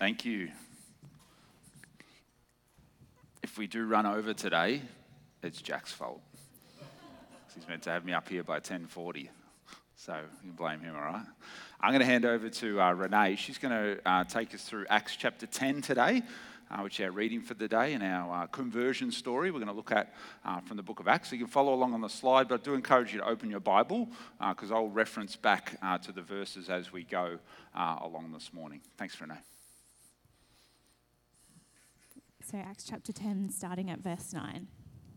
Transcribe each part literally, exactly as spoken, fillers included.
Thank you. If we do run over today, it's Jack's fault. He's meant to have me up here by ten forty, so you can blame him, all right? I'm going to hand over to uh, Renee. She's going to uh, take us through Acts chapter ten today, uh, which is our reading for the day and our uh, conversion story we're going to look at uh, from the book of Acts. So you can follow along on the slide, but I do encourage you to open your Bible because uh, I'll reference back uh, to the verses as we go uh, along this morning. Thanks, Renee. So Acts chapter ten, starting at verse nine.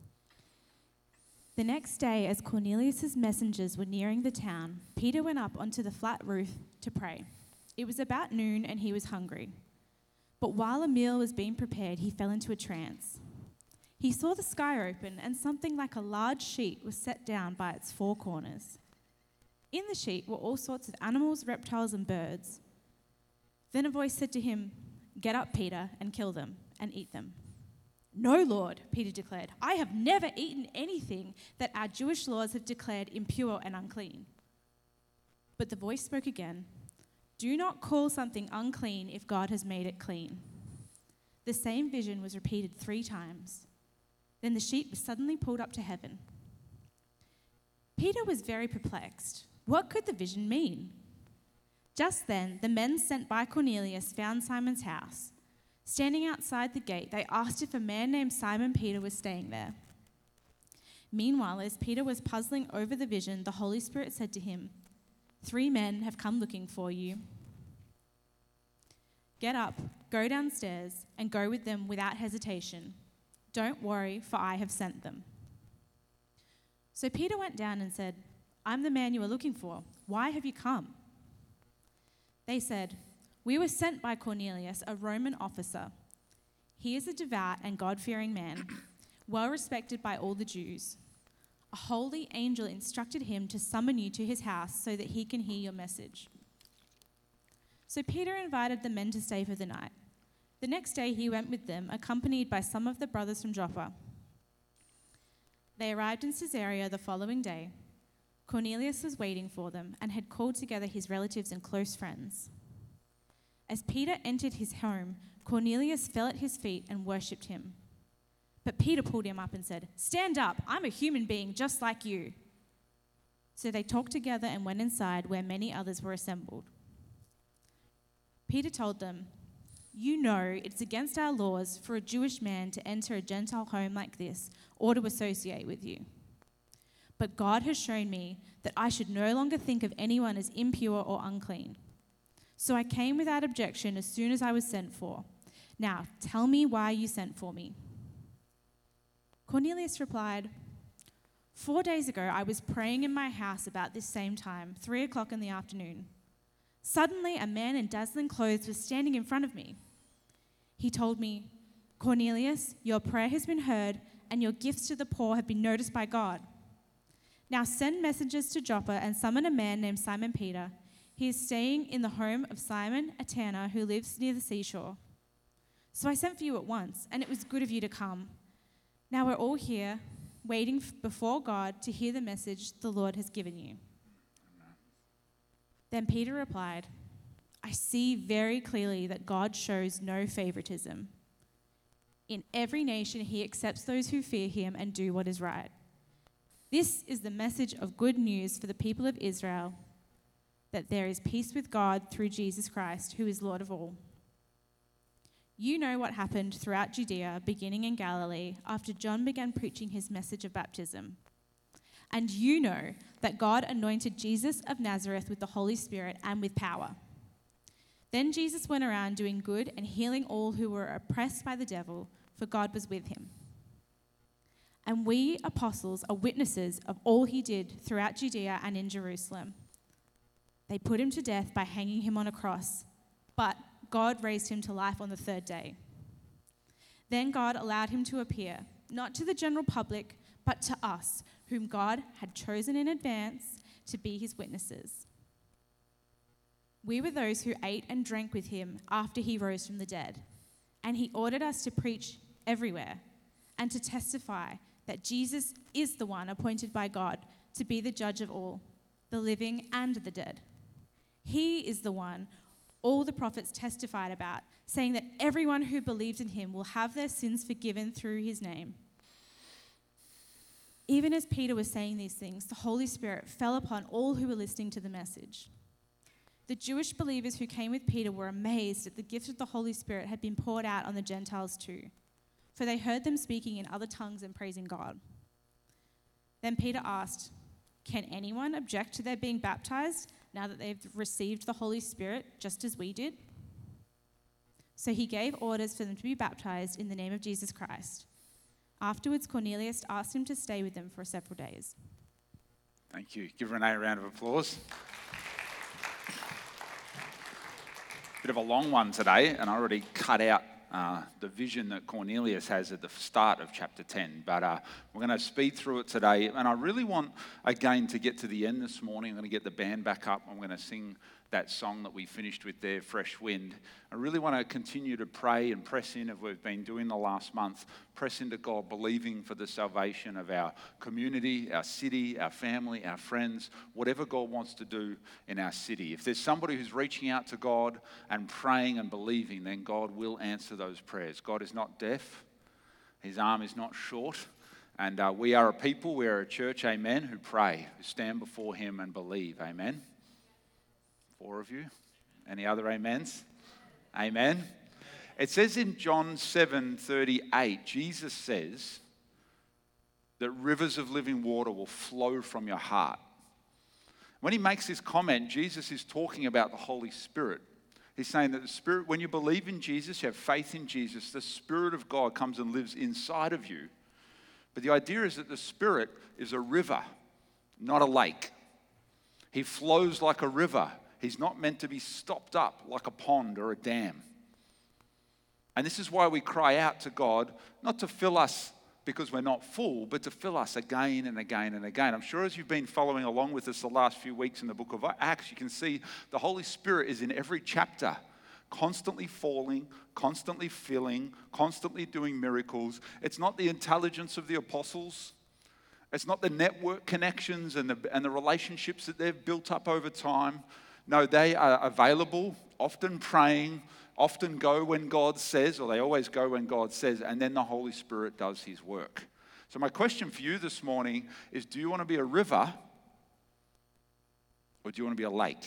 The next day, as Cornelius' messengers were nearing the town, Peter went up onto the flat roof to pray. It was about noon and he was hungry. But while a meal was being prepared, he fell into a trance. He saw the sky open and something like a large sheet was set down by its four corners. In the sheet were all sorts of animals, reptiles, and birds. Then a voice said to him, "Get up, Peter, and kill them and eat them." "No, Lord," Peter declared. "I have never eaten anything that our Jewish laws have declared impure and unclean." But the voice spoke again, "Do not call something unclean if God has made it clean." The same vision was repeated three times. Then the sheet was suddenly pulled up to heaven. Peter was very perplexed. What could the vision mean? Just then, the men sent by Cornelius found Simon's house. Standing outside the gate, they asked if a man named Simon Peter was staying there. Meanwhile, as Peter was puzzling over the vision, the Holy Spirit said to him, "Three men have come looking for you. Get up, go downstairs, and go with them without hesitation. Don't worry, for I have sent them." So Peter went down and said, "I'm the man you are looking for. Why have you come?" They said, "We were sent by Cornelius, a Roman officer. He is a devout and God-fearing man, well respected by all the Jews. A holy angel instructed him to summon you to his house so that he can hear your message." So Peter invited the men to stay for the night. The next day he went with them, accompanied by some of the brothers from Joppa. They arrived in Caesarea the following day. Cornelius was waiting for them and had called together his relatives and close friends. As Peter entered his home, Cornelius fell at his feet and worshipped him. But Peter pulled him up and said, "Stand up, I'm a human being just like you." So they talked together and went inside where many others were assembled. Peter told them, "You know it's against our laws for a Jewish man to enter a Gentile home like this or to associate with you. But God has shown me that I should no longer think of anyone as impure or unclean. So I came without objection as soon as I was sent for. Now, tell me why you sent for me." Cornelius replied, "Four days ago I was praying in my house about this same time, three o'clock in the afternoon. Suddenly a man in dazzling clothes was standing in front of me. He told me, 'Cornelius, your prayer has been heard and your gifts to the poor have been noticed by God. Now send messengers to Joppa and summon a man named Simon Peter. He is staying in the home of Simon, a tanner who lives near the seashore.' So I sent for you at once, and it was good of you to come. Now we're all here, waiting before God to hear the message the Lord has given you." Then Peter replied, "I see very clearly that God shows no favoritism. In every nation he accepts those who fear him and do what is right. This is the message of good news for the people of Israel, that there is peace with God through Jesus Christ, who is Lord of all. You know what happened throughout Judea, beginning in Galilee, after John began preaching his message of baptism. And you know that God anointed Jesus of Nazareth with the Holy Spirit and with power. Then Jesus went around doing good and healing all who were oppressed by the devil, for God was with him. And we apostles are witnesses of all he did throughout Judea and in Jerusalem. They put him to death by hanging him on a cross, but God raised him to life on the third day. Then God allowed him to appear, not to the general public, but to us, whom God had chosen in advance to be his witnesses. We were those who ate and drank with him after he rose from the dead, and he ordered us to preach everywhere and to testify that Jesus is the one appointed by God to be the judge of all, the living and the dead. He is the one all the prophets testified about, saying that everyone who believes in him will have their sins forgiven through his name. Even as Peter was saying these things, the Holy Spirit fell upon all who were listening to the message. The Jewish believers who came with Peter were amazed that the gift of the Holy Spirit had been poured out on the Gentiles too, for they heard them speaking in other tongues and praising God. Then Peter asked, "Can anyone object to their being baptized now that they've received the Holy Spirit just as we did?" So he gave orders for them to be baptized in the name of Jesus Christ. Afterwards, Cornelius asked him to stay with them for several days. Thank you. Give Renee a round of applause. Bit of a long one today, and I already cut out uh, the vision that Cornelius has at the start of chapter ten. But uh, we're going to speed through it today. And I really want, again, to get to the end this morning. I'm going to get the band back up. I'm going to sing that song that we finished with there, Fresh Wind. I really want to continue to pray and press in, as we've been doing the last month, press into God, believing for the salvation of our community, our city, our family, our friends, whatever God wants to do in our city. If there's somebody who's reaching out to God and praying and believing, then God will answer those prayers. God is not deaf. His arm is not short. And uh, we are a people, we are a church, amen, who pray, who stand before him and believe, amen. Four of you. Any other amens? Amen. It says in John seven thirty-eight, Jesus says that rivers of living water will flow from your heart. When he makes this comment, Jesus is talking about the Holy Spirit. He's saying that the Spirit, when you believe in Jesus, you have faith in Jesus, the Spirit of God comes and lives inside of you. But the idea is that the Spirit is a river, not a lake. He flows like a river. He's not meant to be stopped up like a pond or a dam. And this is why we cry out to God, not to fill us because we're not full, but to fill us again and again and again. I'm sure as you've been following along with us the last few weeks in the book of Acts, you can see the Holy Spirit is in every chapter, constantly falling, constantly filling, constantly doing miracles. It's not the intelligence of the apostles. It's not the network connections and the, and the relationships that they've built up over time. No, they are available, often praying, often go when God says, or they always go when God says, and then the Holy Spirit does his work. So my question for you this morning is, do you want to be a river or do you want to be a lake?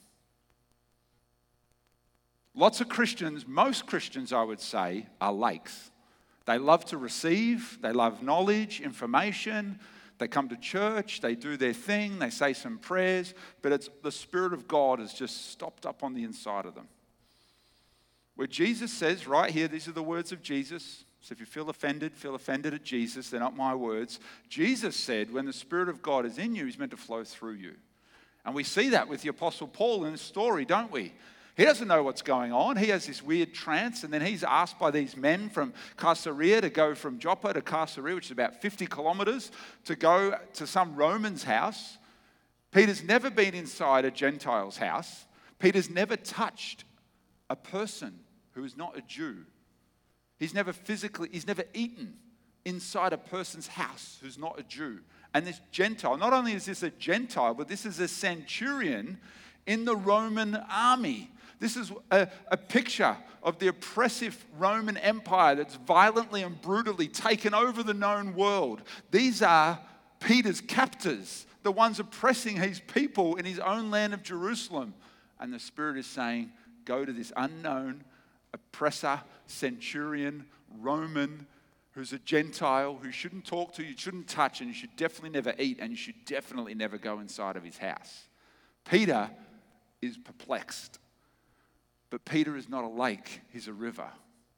Lots of Christians, most Christians I would say, are lakes. They love to receive, they love knowledge, information. They come to church, they do their thing, they say some prayers, but it's the Spirit of God has just stopped up on the inside of them. Where Jesus says, right here, these are the words of Jesus. So if you feel offended, feel offended at Jesus. They're not my words. Jesus said, when the Spirit of God is in you, he's meant to flow through you. And we see that with the Apostle Paul in his story, don't we? He doesn't know what's going on. He has this weird trance, and then he's asked by these men from Caesarea to go from Joppa to Caesarea, which is about fifty kilometers, to go to some Roman's house. Peter's never been inside a Gentile's house. Peter's never touched a person who is not a Jew. He's never physically, he's never eaten inside a person's house who's not a Jew. And this Gentile, not only is this a Gentile, but this is a centurion in the Roman army. This is a, a picture of the oppressive Roman Empire that's violently and brutally taken over the known world. These are Peter's captors, the ones oppressing his people in his own land of Jerusalem. And the Spirit is saying, go to this unknown oppressor, centurion, Roman, who's a Gentile, who shouldn't talk to you, shouldn't touch, and you should definitely never eat, and you should definitely never go inside of his house. Peter is perplexed. But Peter is not a lake, he's a river.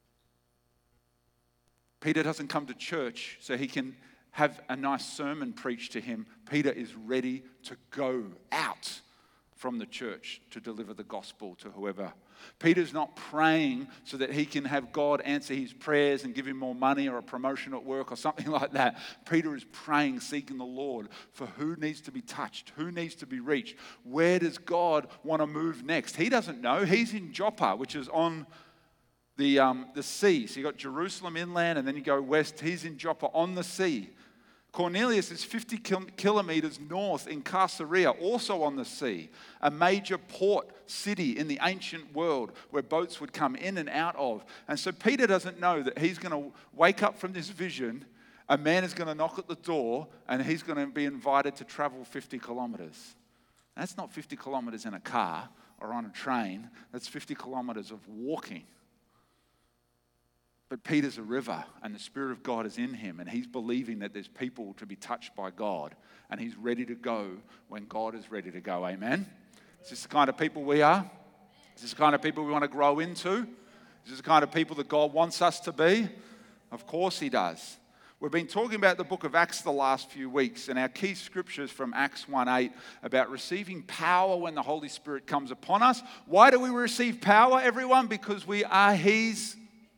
Peter doesn't come to church so he can have a nice sermon preached to him. Peter is ready to go out from the church to deliver the gospel to whoever. Peter's not praying so that he can have God answer his prayers and give him more money or a promotion at work or something like that. Peter is praying, seeking the Lord for who needs to be touched, who needs to be reached. Where does God want to move next? He doesn't know. He's in Joppa, which is on the, um, the sea. So you've got Jerusalem inland and then you go west. He's in Joppa on the sea. Cornelius is fifty kilometers north in Caesarea, also on the sea, a major port city in the ancient world where boats would come in and out of. And so Peter doesn't know that he's going to wake up from this vision, a man is going to knock at the door, and he's going to be invited to travel fifty kilometers. That's not fifty kilometers in a car or on a train. That's fifty kilometers of walking. But Peter's a river, and the Spirit of God is in him, and he's believing that there's people to be touched by God, and he's ready to go when God is ready to go. Amen? Is this the kind of people we are? Is this the kind of people we want to grow into? Is this the kind of people that God wants us to be? Of course he does. We've been talking about the book of Acts the last few weeks, and our key scriptures from Acts one eight about receiving power when the Holy Spirit comes upon us. Why do we receive power, everyone? Because we are his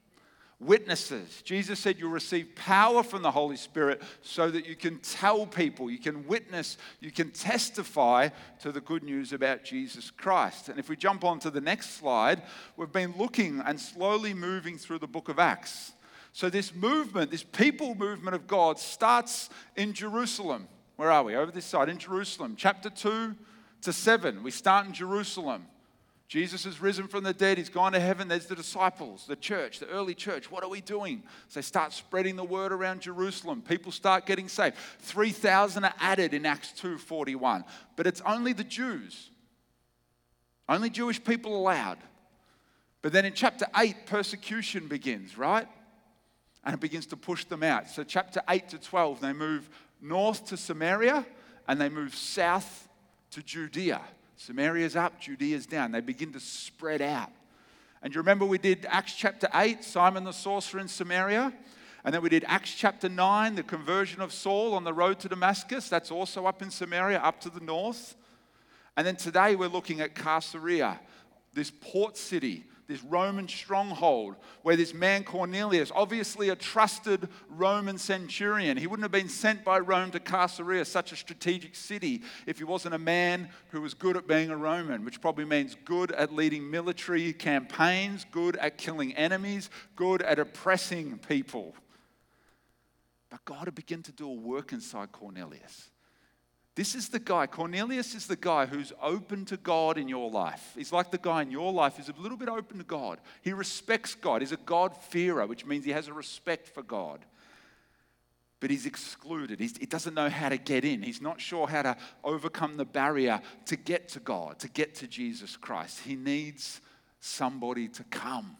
witnesses. Jesus said you'll receive power from the Holy Spirit so that you can tell people, you can witness, you can testify to the good news about Jesus Christ. And if we jump on to the next slide, we've been looking and slowly moving through the book of Acts. So this movement, this people movement of God starts in Jerusalem. Where are we? Over this side, in Jerusalem. Chapter two to seven, we start in Jerusalem. Jesus has risen from the dead. He's gone to heaven. There's the disciples, the church, the early church. What are we doing? So they start spreading the word around Jerusalem. People start getting saved. three thousand are added in Acts two forty-one. But it's only the Jews. Only Jewish people allowed. But then in chapter eight, persecution begins, right? And it begins to push them out. So chapter eight to twelve, they move north to Samaria and they move south to Judea. Samaria's up, Judea's down. They begin to spread out. And you remember we did Acts chapter eight, Simon the sorcerer in Samaria. And then we did Acts chapter nine, the conversion of Saul on the road to Damascus. That's also up in Samaria, up to the north. And then today we're looking at Caesarea, this port city, this Roman stronghold, where this man Cornelius, obviously a trusted Roman centurion, he wouldn't have been sent by Rome to Caesarea, such a strategic city, if he wasn't a man who was good at being a Roman, which probably means good at leading military campaigns, good at killing enemies, good at oppressing people. But God had begun to do a work inside Cornelius. This is the guy, Cornelius is the guy who's open to God in your life. He's like the guy in your life who's a little bit open to God. He respects God. He's a God-fearer, which means he has a respect for God. But he's excluded. He's, he doesn't know how to get in. He's not sure how to overcome the barrier to get to God, to get to Jesus Christ. He needs somebody to come.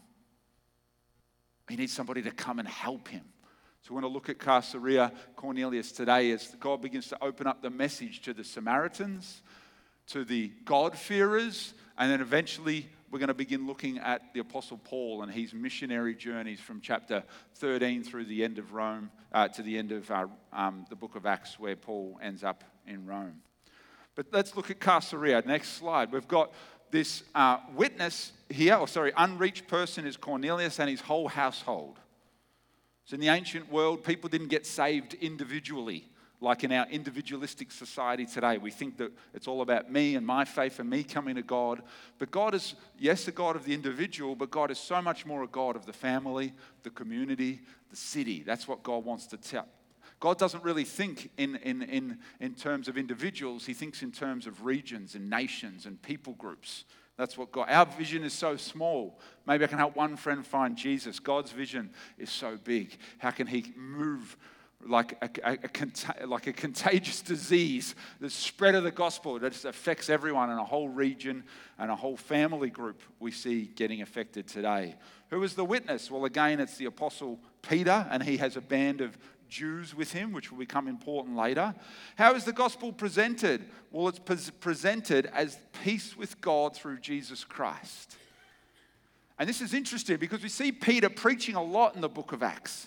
He needs somebody to come and help him. So we want to look at Caesarea Cornelius today as God begins to open up the message to the Samaritans, to the God-fearers, and then eventually we're going to begin looking at the Apostle Paul and his missionary journeys from chapter thirteen through the end of Rome, uh, to the end of uh, um, the book of Acts where Paul ends up in Rome. But let's look at Caesarea. Next slide. We've got this uh, witness here, or sorry, unreached person is Cornelius and his whole household. So in the ancient world, people didn't get saved individually, like in our individualistic society today. We think that it's all about me and my faith and me coming to God. But God is, yes, a God of the individual, but God is so much more a God of the family, the community, the city. That's what God wants to tell. God doesn't really think in, in, in, in terms of individuals. He thinks in terms of regions and nations and people groups. That's what God, our vision is so small. Maybe I can help one friend find Jesus. God's vision is so big. How can he move like a, a, a, like a contagious disease, the spread of the gospel that just affects everyone in a whole region and a whole family group we see getting affected today? Who is the witness? Well, again, it's the Apostle Peter, and he has a band of Jews with him, which will become important later. How is the gospel presented? Well, it's pre- presented as peace with God through Jesus Christ. And this is interesting because we see Peter preaching a lot in the book of Acts.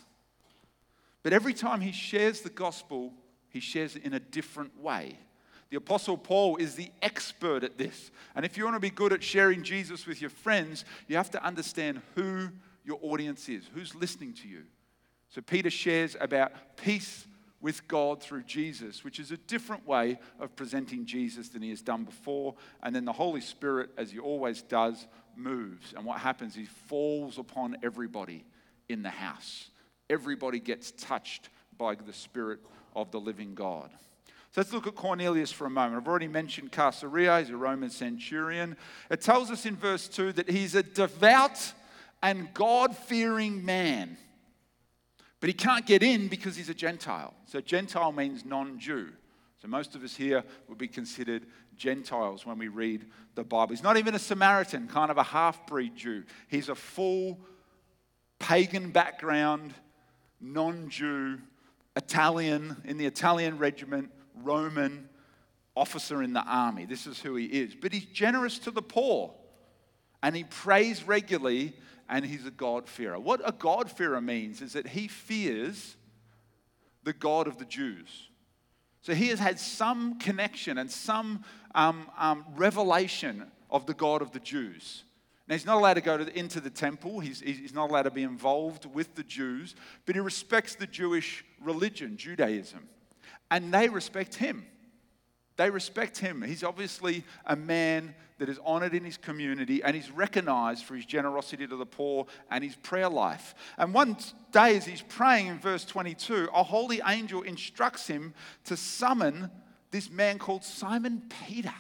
But every time he shares the gospel, he shares it in a different way. The Apostle Paul is the expert at this. And if you want to be good at sharing Jesus with your friends, you have to understand who your audience is, who's listening to you. So Peter shares about peace with God through Jesus, which is a different way of presenting Jesus than he has done before. And then the Holy Spirit, as he always does, moves. And what happens, he falls upon everybody in the house. Everybody gets touched by the Spirit of the living God. So let's look at Cornelius for a moment. I've already mentioned Caesarea. He's a Roman centurion. It tells us in verse two that he's a devout and God-fearing man. But he can't get in because he's a Gentile. So Gentile means non-Jew. So most of us here would be considered Gentiles when we read the Bible. He's not even a Samaritan, kind of a half-breed Jew. He's a full pagan background, non-Jew, Italian, in the Italian regiment, Roman officer in the army. This is who he is. But he's generous to the poor. And he prays regularly, and he's a God-fearer. What a God-fearer means is that he fears the God of the Jews. So he has had some connection and some um, um, revelation of the God of the Jews. Now, he's not allowed to go to the, into the temple. He's, he's not allowed to be involved with the Jews. But he respects the Jewish religion, Judaism. And they respect him. They respect him. He's obviously a man that is honored in his community, and he's recognized for his generosity to the poor and his prayer life. And one day as he's praying in verse twenty-two, a holy angel instructs him to summon this man called Simon Peter.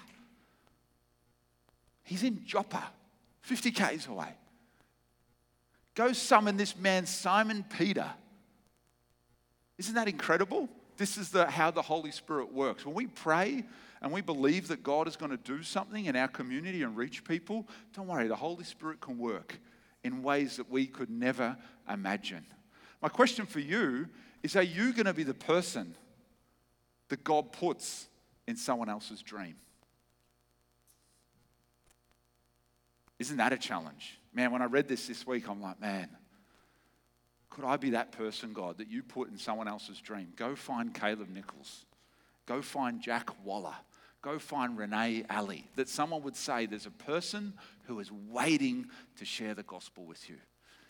He's in Joppa, fifty kays away. Go summon this man, Simon Peter. Isn't that incredible? This is the, how the Holy Spirit works. When we pray and we believe that God is going to do something in our community and reach people, don't worry, the Holy Spirit can work in ways that we could never imagine. My question for you is, are you going to be the person that God puts in someone else's dream? Isn't that a challenge? Man, when I read this this week, I'm like, man, could I be that person, God, that you put in someone else's dream? Go find Caleb Nichols. Go find Jack Waller. Go find Renee Alley. That someone would say there's a person who is waiting to share the gospel with you.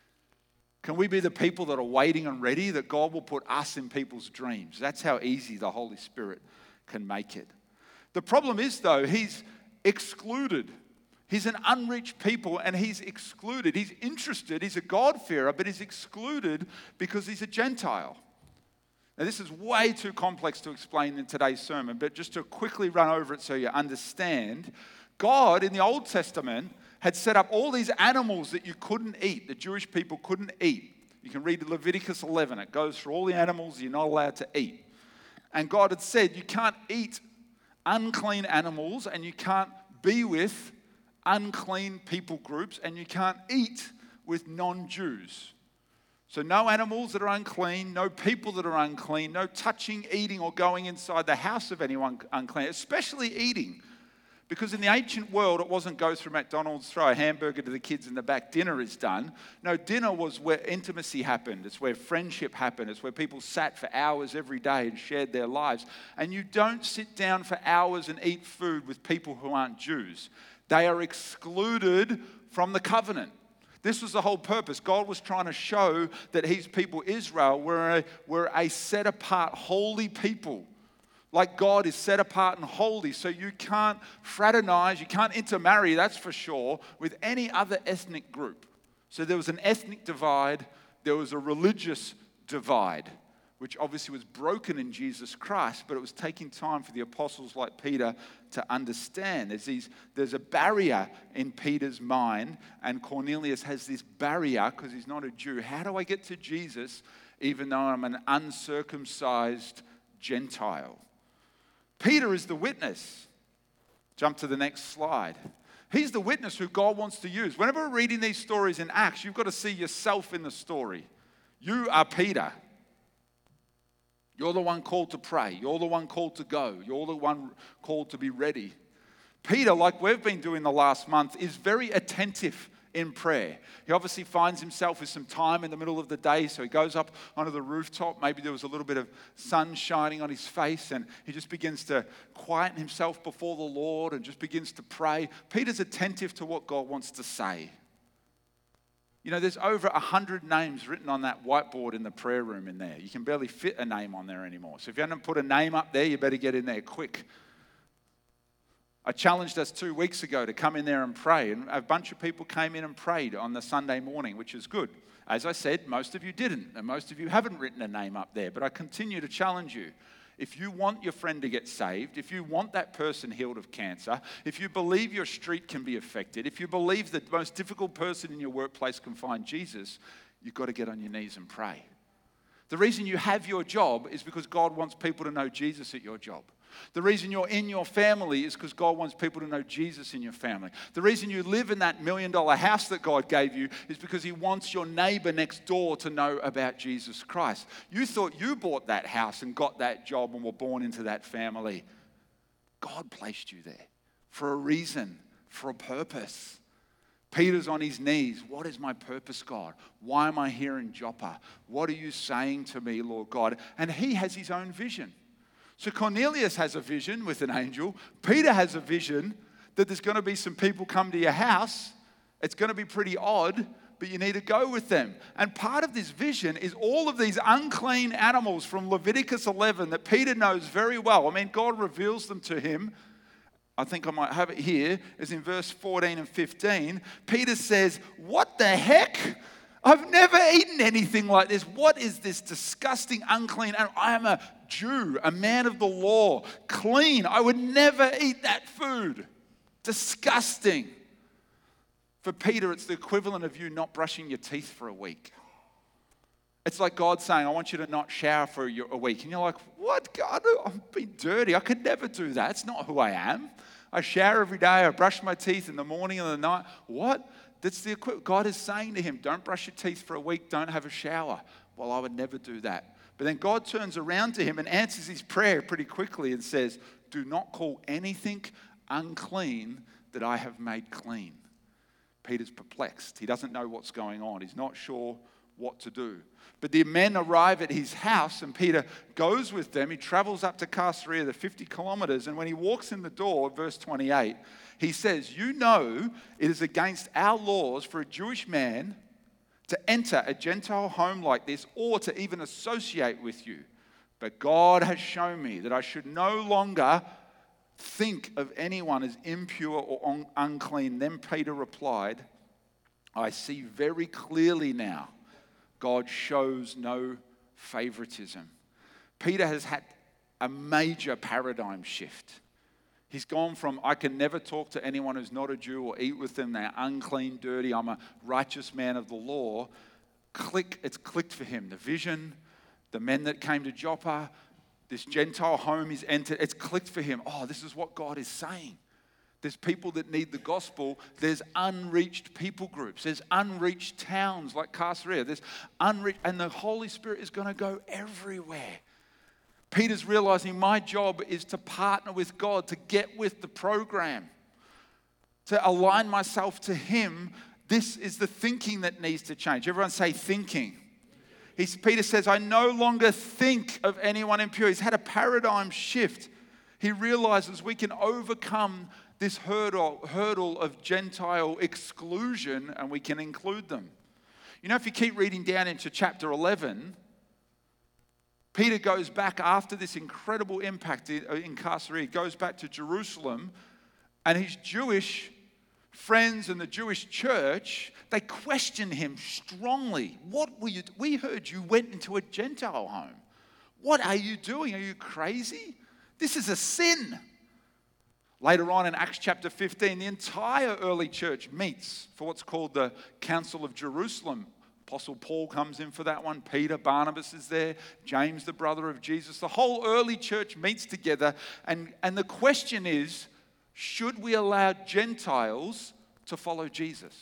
Can we be the people that are waiting and ready, that God will put us in people's dreams? That's how easy the Holy Spirit can make it. The problem is, though, he's excluded. He's an unreached people, and he's excluded. He's interested. He's a God-fearer, but he's excluded because he's a Gentile. Now, this is way too complex to explain in today's sermon, but just to quickly run over it so you understand, God in the Old Testament had set up all these animals that you couldn't eat, the Jewish people couldn't eat. You can read Leviticus eleven. It goes through all the animals you're not allowed to eat. And God had said you can't eat unclean animals, and you can't be with unclean people groups, and you can't eat with non-Jews. So no animals that are unclean, no people that are unclean, no touching, eating, or going inside the house of anyone unclean, especially eating. Because in the ancient world, it wasn't go through McDonald's, throw a hamburger to the kids in the back, dinner is done. No, dinner was where intimacy happened. It's where friendship happened. It's where people sat for hours every day and shared their lives. And you don't sit down for hours and eat food with people who aren't Jews. They are excluded from the covenant. This was the whole purpose. God was trying to show that his people, Israel, were a, were a set-apart, holy people. Like God is set apart and holy. So you can't fraternize, you can't intermarry, that's for sure, with any other ethnic group. So there was an ethnic divide, there was a religious divide, which obviously was broken in Jesus Christ, but it was taking time for the apostles like Peter to understand. There's, these, there's a barrier in Peter's mind, and Cornelius has this barrier because he's not a Jew. How do I get to Jesus even though I'm an uncircumcised Gentile? Peter is the witness. Jump to the next slide. He's the witness who God wants to use. Whenever we're reading these stories in Acts, you've got to see yourself in the story. You are Peter. You're the one called to pray. You're the one called to go. You're the one called to be ready. Peter, like we've been doing the last month, is very attentive in prayer. He obviously finds himself with some time in the middle of the day, so he goes up onto the rooftop. Maybe there was a little bit of sun shining on his face, and he just begins to quieten himself before the Lord and just begins to pray. Peter's attentive to what God wants to say. You know, there's over a hundred names written on that whiteboard in the prayer room in there. You can barely fit a name on there anymore. So if you haven't put a name up there, you better get in there quick. I challenged us two weeks ago to come in there and pray, and a bunch of people came in and prayed on the Sunday morning, which is good. As I said, most of you didn't, and most of you haven't written a name up there, but I continue to challenge you. If you want your friend to get saved, if you want that person healed of cancer, if you believe your street can be affected, if you believe that the most difficult person in your workplace can find Jesus, you've got to get on your knees and pray. The reason you have your job is because God wants people to know Jesus at your job. The reason you're in your family is because God wants people to know Jesus in your family. The reason you live in that million dollar house that God gave you is because he wants your neighbor next door to know about Jesus Christ. You thought you bought that house and got that job and were born into that family. God placed you there for a reason, for a purpose. Peter's on his knees. What is my purpose, God? Why am I here in Joppa? What are you saying to me, Lord God? And he has his own vision. So Cornelius has a vision with an angel. Peter has a vision that there's going to be some people come to your house. It's going to be pretty odd, but you need to go with them. And part of this vision is all of these unclean animals from Leviticus eleven that Peter knows very well. I mean, God reveals them to him. I think I might have it here, is in verse fourteen and fifteen. Peter says, what the heck? I've never eaten anything like this. What is this disgusting, unclean animal? I am a Jew, a man of the law, clean. I would never eat that food. Disgusting. For Peter, it's the equivalent of you not brushing your teeth for a week. It's like God saying, I want you to not shower for a week. And you're like, what? God, I've been dirty. I could never do that. It's not who I am. I shower every day. I brush my teeth in the morning and the night. What? That's the equivalent. God is saying to him, don't brush your teeth for a week. Don't have a shower. Well, I would never do that. But then God turns around to him and answers his prayer pretty quickly and says, do not call anything unclean that I have made clean. Peter's perplexed. He doesn't know what's going on. He's not sure what to do. But the men arrive at his house and Peter goes with them. He travels up to Caesarea, the fifty kilometers, and when he walks in the door, verse twenty-eight, he says, you know it is against our laws for a Jewish man to enter a Gentile home like this or to even associate with you. But God has shown me that I should no longer think of anyone as impure or un- unclean. Then Peter replied, I see very clearly now God shows no favoritism. Peter has had a major paradigm shift. He's gone from, I can never talk to anyone who's not a Jew or eat with them. They're unclean, dirty. I'm a righteous man of the law. Click, it's clicked for him. The vision, the men that came to Joppa, this Gentile home he's entered, it's clicked for him. Oh, this is what God is saying. There's people that need the gospel. There's unreached people groups. There's unreached towns like Caesarea. There's unreached, and the Holy Spirit is going to go everywhere. Peter's realizing my job is to partner with God, to get with the program, to align myself to him. This is the thinking that needs to change. Everyone say thinking. He's, Peter says, I no longer think of anyone impure. He's had a paradigm shift. He realizes we can overcome this hurdle, hurdle of Gentile exclusion and we can include them. You know, if you keep reading down into chapter eleven, Peter goes back after this incredible impact in, in Caesarea. He goes back to Jerusalem, and his Jewish friends and the Jewish church, they question him strongly. What were you? We heard you went into a Gentile home. What are you doing? Are you crazy? This is a sin. Later on in Acts chapter fifteen, the entire early church meets for what's called the Council of Jerusalem. Apostle Paul comes in for that one. Peter, Barnabas is there. James, the brother of Jesus. The whole early church meets together. And, and the question is, should we allow Gentiles to follow Jesus?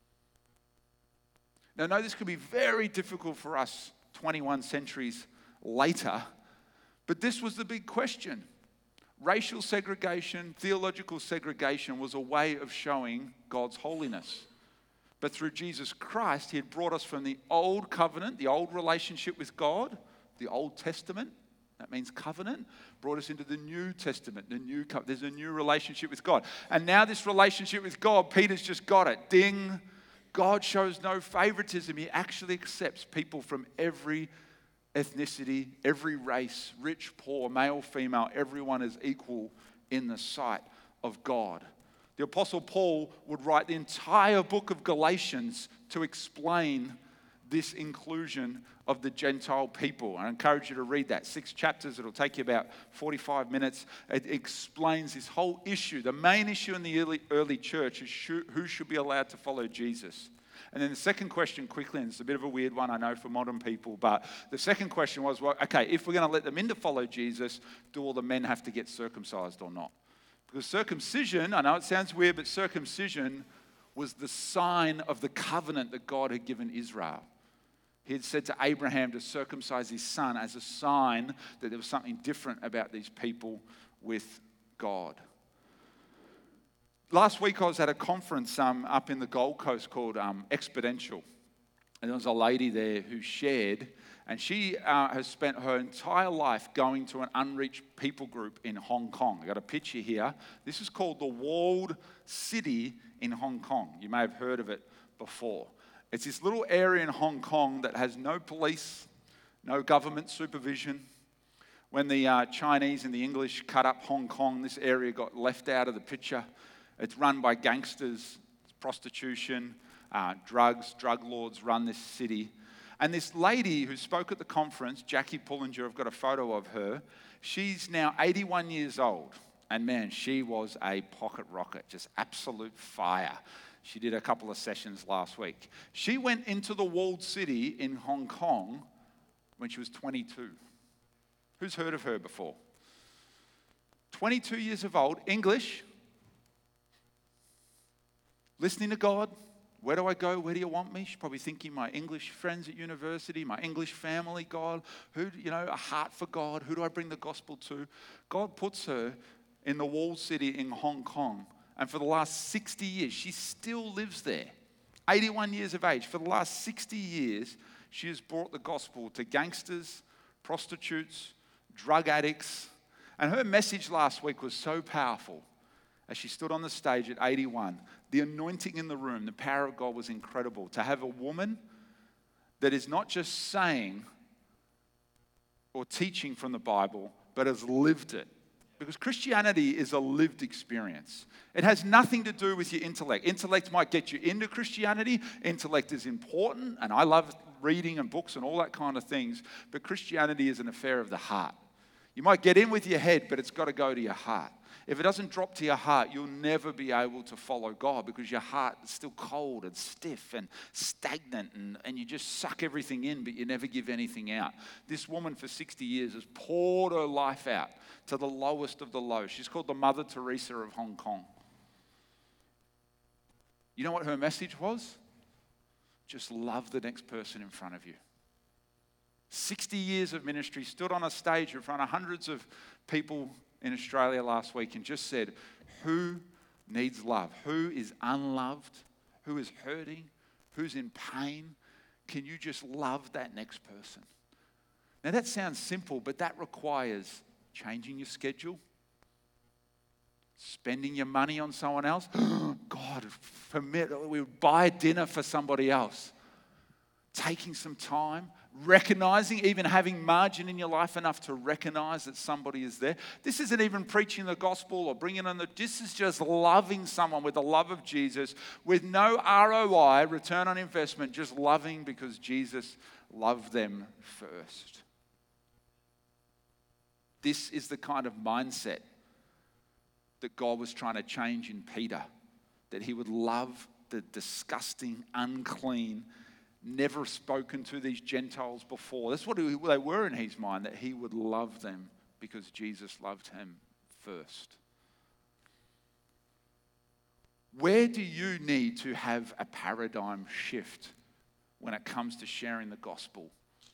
Now, I know this could be very difficult for us twenty-one centuries later, but this was the big question. Racial segregation, theological segregation was a way of showing God's holiness. But through Jesus Christ, he had brought us from the old covenant, the old relationship with God, the Old Testament, that means covenant, brought us into the New Testament, the new covenant. There's a new relationship with God. And now this relationship with God, Peter's just got it. Ding. God shows no favoritism. He actually accepts people from every ethnicity, every race, rich, poor, male, female. Everyone is equal in the sight of God. The Apostle Paul would write the entire book of Galatians to explain this inclusion of the Gentile people. I encourage you to read that. Six chapters, it'll take you about forty-five minutes. It explains this whole issue. The main issue in the early, early church is who should be allowed to follow Jesus. And then the second question quickly, and it's a bit of a weird one, I know, for modern people, but the second question was, well, okay, if we're going to let them in to follow Jesus, do all the men have to get circumcised or not? Because circumcision, I know it sounds weird, but circumcision was the sign of the covenant that God had given Israel. He had said to Abraham to circumcise his son as a sign that there was something different about these people with God. Last week I was at a conference um, up in the Gold Coast called um, Exponential. And there was a lady there who shared, and she uh, has spent her entire life going to an unreached people group in Hong Kong. I got a picture here. This is called the Walled City in Hong Kong. You may have heard of it before. It's this little area in Hong Kong that has no police, no government supervision. When the uh, Chinese and the English cut up Hong Kong, this area got left out of the picture. It's run by gangsters, prostitution, uh, drugs, drug lords run this city. And this lady who spoke at the conference, Jackie Pullinger, I've got a photo of her. She's now eighty-one years old. And man, she was a pocket rocket, just absolute fire. She did a couple of sessions last week. She went into the walled city in Hong Kong when she was twenty-two. Who's heard of her before? twenty-two years of old, English, listening to God. Where do I go? Where do you want me? She's probably thinking my English friends at university, my English family, God. Who, you know, a heart for God. Who do I bring the gospel to? God puts her in the walled city in Hong Kong. And for the last sixty years, she still lives there. eighty-one years of age. For the last sixty years, she has brought the gospel to gangsters, prostitutes, drug addicts. And her message last week was so powerful. As she stood on the stage at eighty-one, the anointing in the room, the power of God was incredible. To have a woman that is not just saying or teaching from the Bible, but has lived it. Because Christianity is a lived experience. It has nothing to do with your intellect. Intellect might get you into Christianity. Intellect is important, and I love reading and books and all that kind of things. But Christianity is an affair of the heart. You might get in with your head, but it's got to go to your heart. If it doesn't drop to your heart, you'll never be able to follow God because your heart is still cold and stiff and stagnant, and, and you just suck everything in, but you never give anything out. This woman for sixty years has poured her life out to the lowest of the low. She's called the Mother Teresa of Hong Kong. You know what her message was? Just love the next person in front of you. sixty years of ministry, stood on a stage in front of hundreds of people in Australia last week and just said, who needs love? Who is unloved? Who is hurting? Who's in pain? Can you just love that next person? Now that sounds simple, but that requires changing your schedule, spending your money on someone else. God, permit, we would buy dinner for somebody else. Taking some time, recognizing, even having margin in your life enough to recognize that somebody is there. This isn't even preaching the gospel or bringing on the, this is just loving someone with the love of Jesus with no R O I, return on investment, just loving because Jesus loved them first. This is the kind of mindset that God was trying to change in Peter, that he would love the disgusting, unclean, never spoken to these Gentiles before. That's what they were in his mind, that he would love them because Jesus loved him first. Where do you need to have a paradigm shift when it comes to sharing the gospel?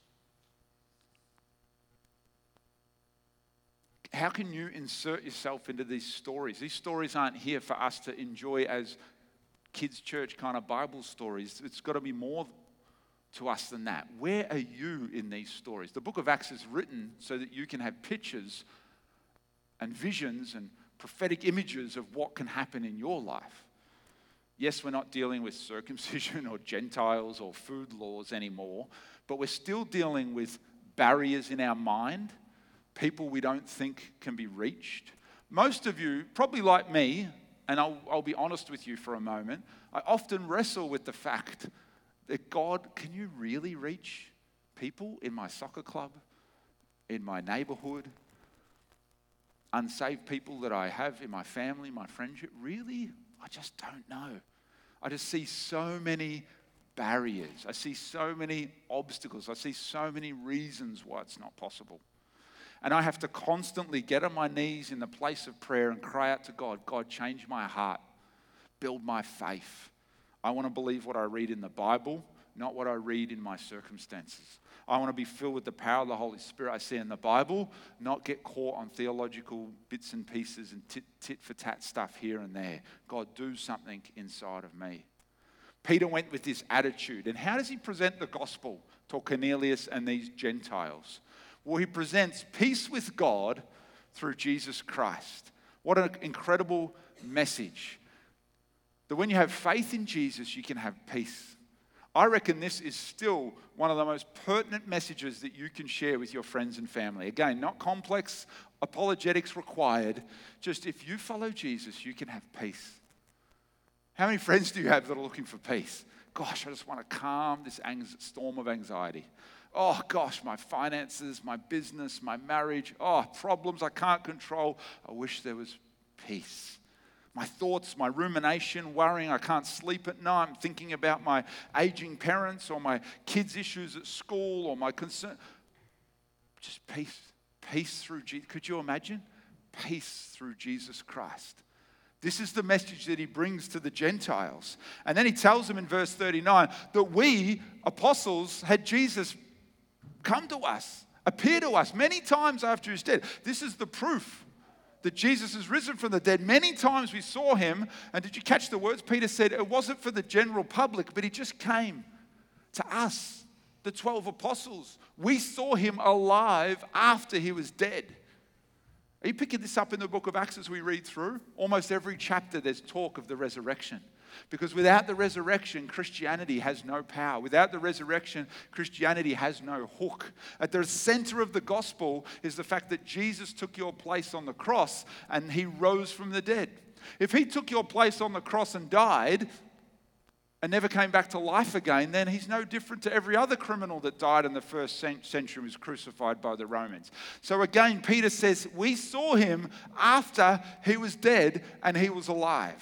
How can you insert yourself into these stories? These stories aren't here for us to enjoy as kids' church kind of Bible stories. It's got to be more to us than that. Where are you in these stories? The book of Acts is written so that you can have pictures and visions and prophetic images of what can happen in your life. Yes, we're not dealing with circumcision or Gentiles or food laws anymore, but we're still dealing with barriers in our mind, people we don't think can be reached, most of you, probably like me, and I'll, I'll be honest with you for a moment, I often wrestle with the fact that God, can you really reach people in my soccer club, in my neighborhood, unsaved people that I have in my family, my friendship? Really? I just don't know. I just see so many barriers. I see so many obstacles. I see so many reasons why it's not possible. And I have to constantly get on my knees in the place of prayer and cry out to God, God, change my heart, build my faith. I want to believe what I read in the Bible, not what I read in my circumstances. I want to be filled with the power of the Holy Spirit I see in the Bible, not get caught on theological bits and pieces and tit, tit for tat stuff here and there. God, do something inside of me. Peter went with this attitude. And how does he present the gospel to Cornelius and these Gentiles? Well, he presents peace with God through Jesus Christ. What an incredible message. That when you have faith in Jesus, you can have peace. I reckon this is still one of the most pertinent messages that you can share with your friends and family. Again, not complex apologetics required. Just if you follow Jesus, you can have peace. How many friends do you have that are looking for peace? Gosh, I just want to calm this storm of anxiety. Oh gosh, my finances, my business, my marriage, oh, problems I can't control. I wish there was peace. My thoughts, my rumination, worrying, I can't sleep at night. I'm thinking about my aging parents or my kids' issues at school or my concern. Just peace. Peace through Jesus. Could you imagine? Peace through Jesus Christ. This is the message that he brings to the Gentiles. And then he tells them in verse thirty-nine that we, apostles, had Jesus come to us, appear to us many times after he's dead. This is the proof that Jesus is risen from the dead. Many times we saw him, and did you catch the words? Peter said it wasn't for the general public, but he just came to us, the twelve apostles. We saw him alive after he was dead. Are you picking this up in the book of Acts as we read through? Almost every chapter there's talk of the resurrection. Because without the resurrection, Christianity has no power. Without the resurrection, Christianity has no hook. At the center of the gospel is the fact that Jesus took your place on the cross and he rose from the dead. If he took your place on the cross and died and never came back to life again, then he's no different to every other criminal that died in the first century and was crucified by the Romans. So again, Peter says, we saw him after he was dead and he was alive.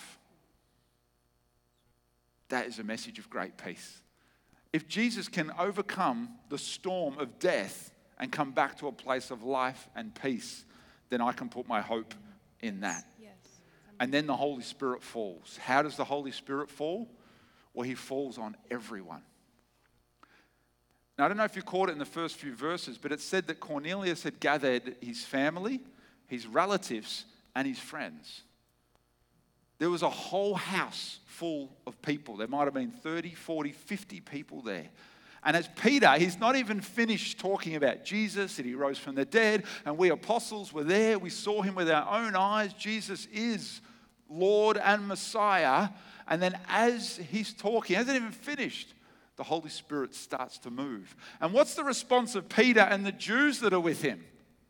That is a message of great peace. If Jesus can overcome the storm of death and come back to a place of life and peace, then I can put my hope in that. Yes. And then the Holy Spirit falls. How does the Holy Spirit fall? Well, he falls on everyone. Now, I don't know if you caught it in the first few verses, but it said that Cornelius had gathered his family, his relatives, and his friends. There was a whole house full of people. There might have been thirty, forty, fifty people there. And as Peter, he's not even finished talking about Jesus, that he rose from the dead, and we apostles were there. We saw him with our own eyes. Jesus is Lord and Messiah. And then as he's talking, he hasn't even finished, the Holy Spirit starts to move. And what's the response of Peter and the Jews that are with him?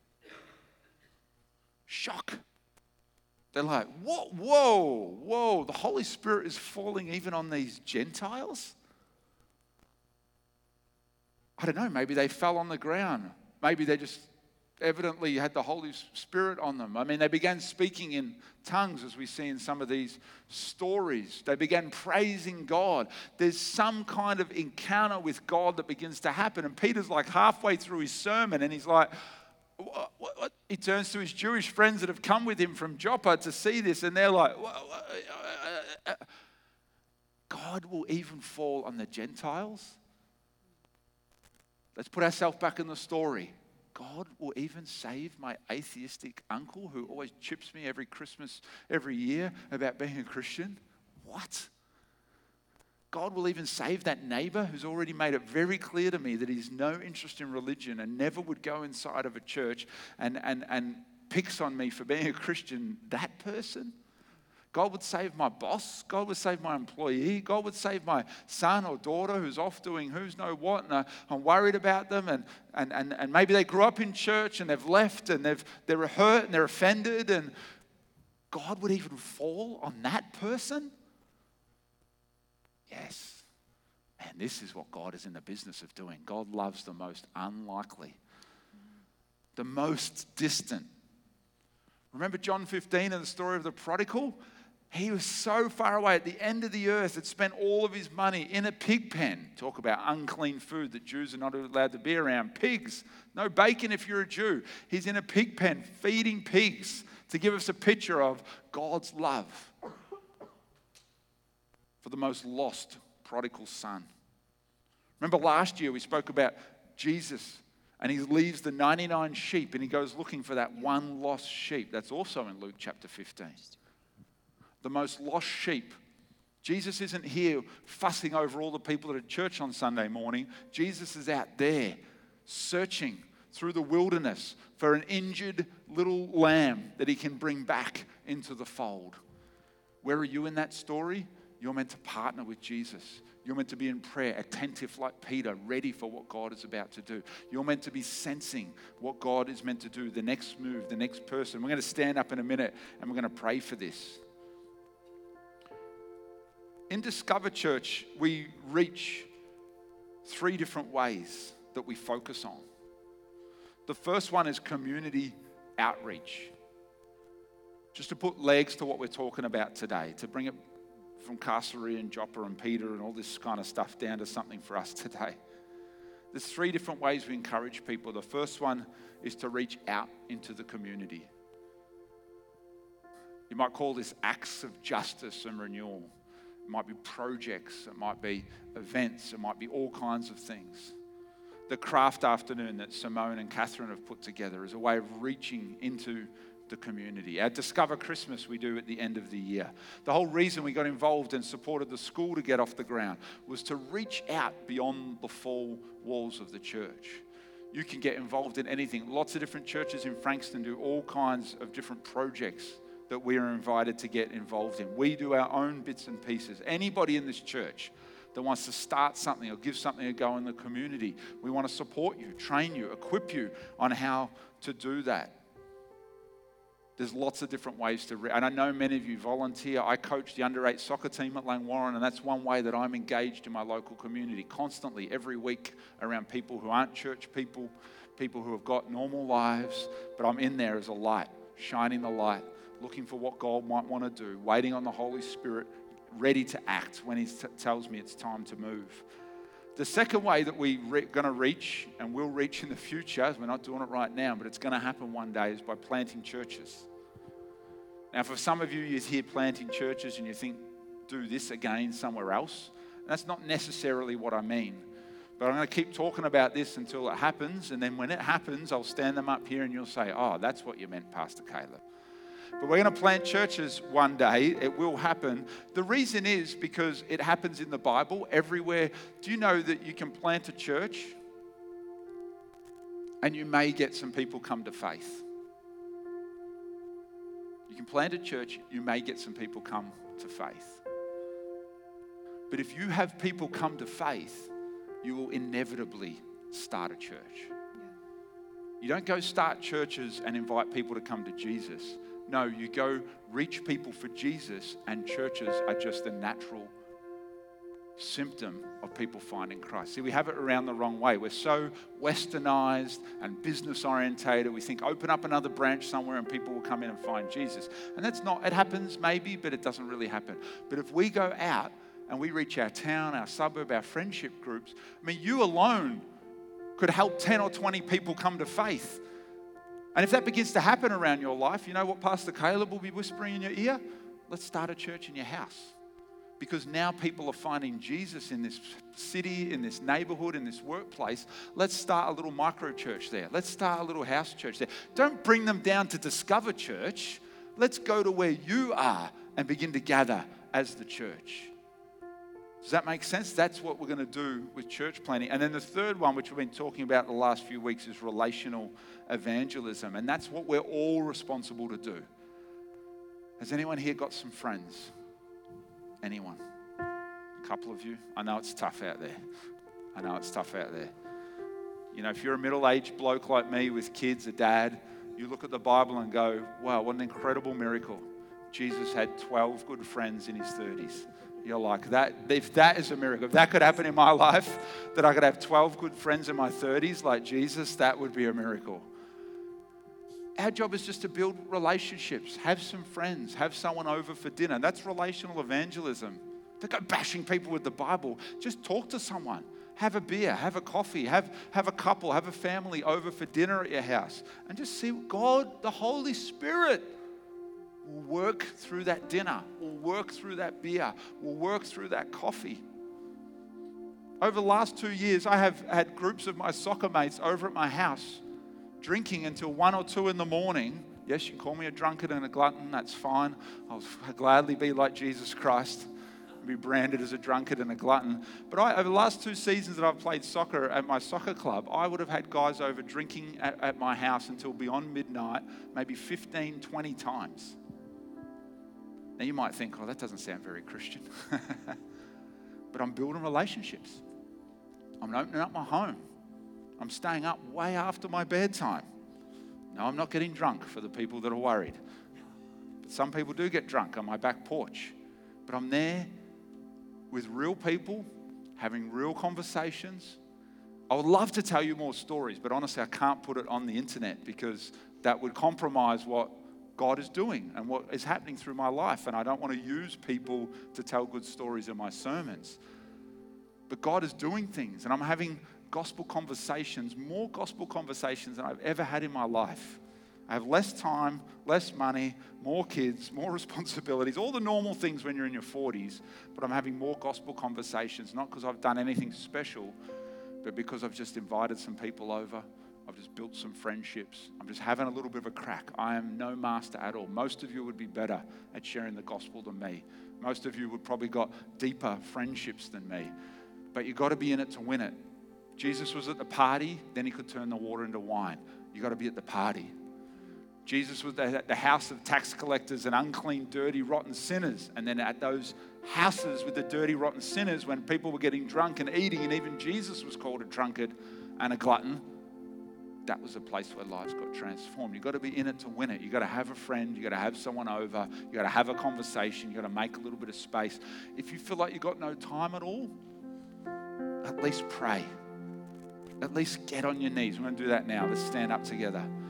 Shock. They're like, what? Whoa, whoa, the Holy Spirit is falling even on these Gentiles? I don't know, maybe they fell on the ground. Maybe they just evidently had the Holy Spirit on them. I mean, they began speaking in tongues, as we see in some of these stories. They began praising God. There's some kind of encounter with God that begins to happen. And Peter's like halfway through his sermon, and he's like, What, what, what? He turns to his Jewish friends that have come with him from Joppa to see this, and they're like, what, what, God will even fall on the Gentiles? Let's put ourselves back in the story. God will even save my atheistic uncle who always chips me every Christmas, every year about being a Christian? What? God will even save that neighbor who's already made it very clear to me that he's no interest in religion and never would go inside of a church and, and, and picks on me for being a Christian. That person? God would save my boss. God would save my employee. God would save my son or daughter who's off doing who's know what, and I'm worried about them. And, and, and, and maybe they grew up in church and they've left and they've, they're hurt and they're offended. And God would even fall on that person? Yes. And this is what God is in the business of doing. God loves the most unlikely, the most distant. Remember John fifteen and the story of the prodigal? He was so far away at the end of the earth, had spent all of his money in a pig pen. Talk about unclean food that Jews are not allowed to be around. Pigs. No bacon if you're a Jew. He's in a pig pen feeding pigs to give us a picture of God's love for the most lost prodigal son. Remember last year we spoke about Jesus, and he leaves the ninety-nine sheep and he goes looking for that one lost sheep. That's also in Luke chapter fifteen. The most lost sheep. Jesus isn't here fussing over all the people at church on Sunday morning. Jesus is out there searching through the wilderness for an injured little lamb that he can bring back into the fold. Where are you in that story? You're meant to partner with Jesus. You're meant to be in prayer, attentive like Peter, ready for what God is about to do. You're meant to be sensing what God is meant to do, the next move, the next person. We're going to stand up in a minute and we're going to pray for this. In Discover Church, we reach three different ways that we focus on. The first one is community outreach. Just to put legs to what we're talking about today, to bring it from Castlereagh and Joppa and Peter and all this kind of stuff down to something for us today. There's three different ways we encourage people. The first one is to reach out into the community. You might call this acts of justice and renewal. It might be projects, it might be events, it might be all kinds of things. The craft afternoon that Simone and Catherine have put together is a way of reaching into the community. Our Discover Christmas we do at the end of the year. The whole reason we got involved and supported the school to get off the ground was to reach out beyond the four walls of the church. You can get involved in anything. Lots of different churches in Frankston do all kinds of different projects that we are invited to get involved in. We do our own bits and pieces. Anybody in this church that wants to start something or give something a go in the community, we want to support you, train you, equip you on how to do that. There's lots of different ways to, re- and I know many of you volunteer. I coach the under eight soccer team at Langwarrin, and that's one way that I'm engaged in my local community constantly, every week, around people who aren't church people, people who have got normal lives, but I'm in there as a light, shining the light, looking for what God might want to do, waiting on the Holy Spirit, ready to act when He t- tells me it's time to move. The second way that we're re- going to reach, and will reach in the future, we're not doing it right now, but it's going to happen one day, is by planting churches. Now, for some of you, you're here planting churches and you think, do this again somewhere else. That's not necessarily what I mean. But I'm going to keep talking about this until it happens, and then when it happens, I'll stand them up here and you'll say, oh, that's what you meant, Pastor Caleb. But we're going to plant churches one day. It will happen. The reason is because it happens in the Bible everywhere. Do you know that you can plant a church and you may get some people come to faith? You can plant a church, you may get some people come to faith. But if you have people come to faith, you will inevitably start a church. You don't go start churches and invite people to come to Jesus. No, you go reach people for Jesus, and churches are just a natural symptom of people finding Christ. See, we have it around the wrong way. We're so westernized and business orientated. We think open up another branch somewhere and people will come in and find Jesus. And that's not, it happens maybe, but it doesn't really happen. But if we go out and we reach our town, our suburb, our friendship groups, I mean, you alone could help ten or twenty people come to faith. And if that begins to happen around your life, you know what Pastor Caleb will be whispering in your ear? Let's start a church in your house. Because now people are finding Jesus in this city, in this neighborhood, in this workplace. Let's start a little micro church there. Let's start a little house church there. Don't bring them down to Discover Church. Let's go to where you are and begin to gather as the church. Does that make sense? That's what we're going to do with church planting. And then the third one, which we've been talking about the last few weeks, is relational evangelism. And that's what we're all responsible to do. Has anyone here got some friends? Anyone? A couple of you? I know it's tough out there. I know it's tough out there. You know, if you're a middle-aged bloke like me with kids, a dad, you look at the Bible and go, wow, what an incredible miracle Jesus had twelve good friends in his thirties. You're like, that, if that is a miracle, if that could happen in my life, that I could have twelve good friends in my thirties like Jesus, that would be a miracle. Our job is just to build relationships, have some friends, have someone over for dinner. That's relational evangelism. Don't go bashing people with the Bible. Just talk to someone. Have a beer, have a coffee, have, have a couple, have a family over for dinner at your house. And just see God, the Holy Spirit, will work through that dinner, will work through that beer, will work through that coffee. Over the last two years, I have had groups of my soccer mates over at my house drinking until one or two in the morning. Yes, you can call me a drunkard and a glutton, that's fine. I'll gladly be like Jesus Christ and be branded as a drunkard and a glutton. But I, over the last two seasons that I've played soccer at my soccer club, I would have had guys over drinking at, at my house until beyond midnight, maybe fifteen, twenty times. Now you might think, oh, that doesn't sound very Christian. But I'm building relationships. I'm opening up my home. I'm staying up way after my bedtime. No, I'm not getting drunk for the people that are worried. But some people do get drunk on my back porch. But I'm there with real people, having real conversations. I would love to tell you more stories, but honestly, I can't put it on the internet because that would compromise what God is doing and what is happening through my life. And I don't want to use people to tell good stories in my sermons. But God is doing things, and I'm having gospel conversations, more gospel conversations than I've ever had in my life. I have less time, less money, more kids, more responsibilities, all the normal things when you're in your forties, but I'm having more gospel conversations, not because I've done anything special, but because I've just invited some people over. I've just built some friendships. I'm just having a little bit of a crack. I am no master at all. Most of you would be better at sharing the gospel than me. Most of you would probably got deeper friendships than me. But you've got to be in it to win it. Jesus was at the party, then he could turn the water into wine. You've got to be at the party. Jesus was at the house of tax collectors and unclean, dirty, rotten sinners. And then at those houses with the dirty, rotten sinners, when people were getting drunk and eating, and even Jesus was called a drunkard and a glutton, that was a place where lives got transformed. You've got to be in it to win it. You've got to have a friend. You've got to have someone over. You've got to have a conversation. You've got to make a little bit of space. If you feel like you've got no time at all, at least pray. At least get on your knees. We're going to do that now. Let's stand up together.